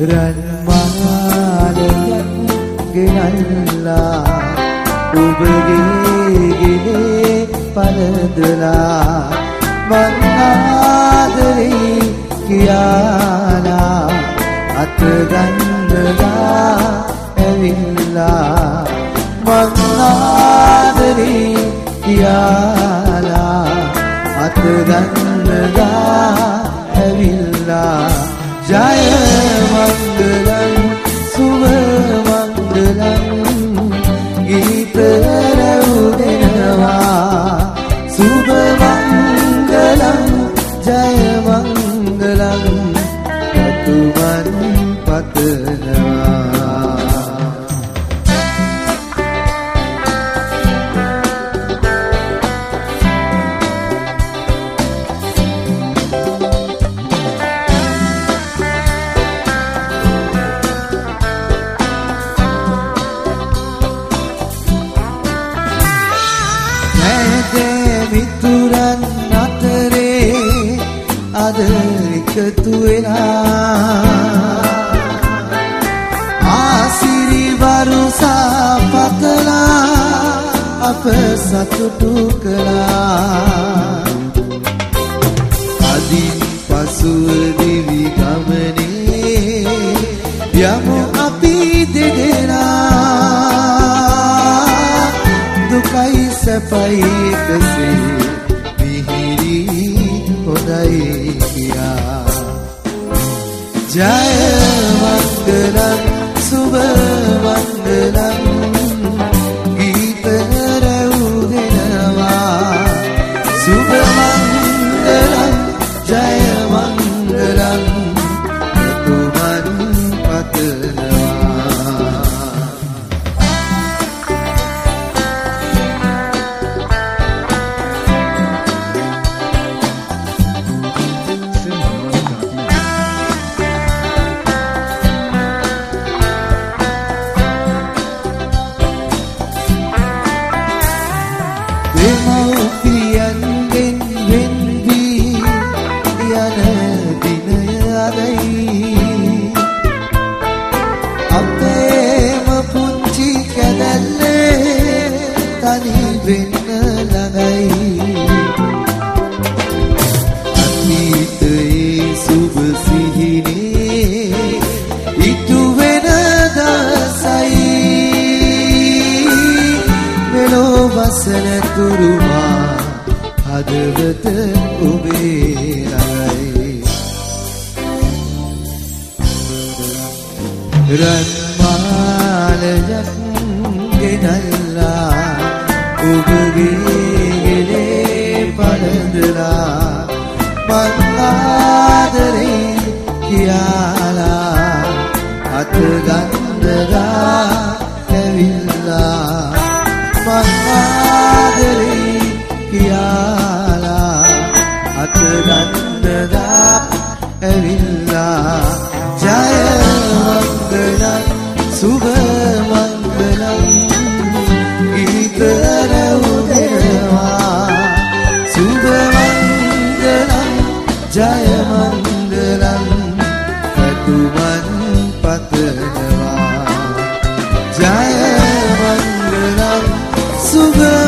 රන්මාලයක් ගෙනල්ලා ඔබගේ ගෙලේ පළදලා මං ආදරේ කියාලා අත ගන්නලා ඇවිල්ලා මං ආදරේ කියාලා අත ගන්නලා ඇවිල්ලා ජය මංගලං සුභ මංගලං ගීත රැවුදෙනවා සුභ මංගලං ජය මංගලං රතුමන් පතනවා මිතුරන් අතරේ අද එකතු වෙලා ආසිරි වරුසා පතලා අප සතුටු කළා අදින් පසුව දිවි ගමනේ යමු අපි දෙදෙනා දුකයි සැපයි එකසේ මිහිරි හොඳයි කියා ජය මංගලං සුභ මංගලං ගීත රැවුදෙනවා සුභ මංගලං ජය මංගලං රතුමන් පතනවා දෙමව්පියන්ගෙන් වෙන් වී යන දිනය අදයි අපේම පුංචි කැදැල්ලේ තනි වෙන්න ළඟයි අතීතයේ සුබ සිහිනේ ඉතු වෙන දවසයි මෙලෝ වසන තුරුමා හදවත ඔබේ ළඟයි රන්මාලයක් ගෙනල්ලා ඔබගේ ගෙලේ පළදලා මං ආදරේ කියාලා අත ගන්නලා ඇවිල්ලා මං ආදරේ කියාලා අත ගන්නලා ඇවිල්ලා ජය මංගලං සුභ මංගලං ගීත රැවුදෙනවා සුභ මංගලං ජය මංගලං රතුමන් පතනවා ජය මංගලං සුභ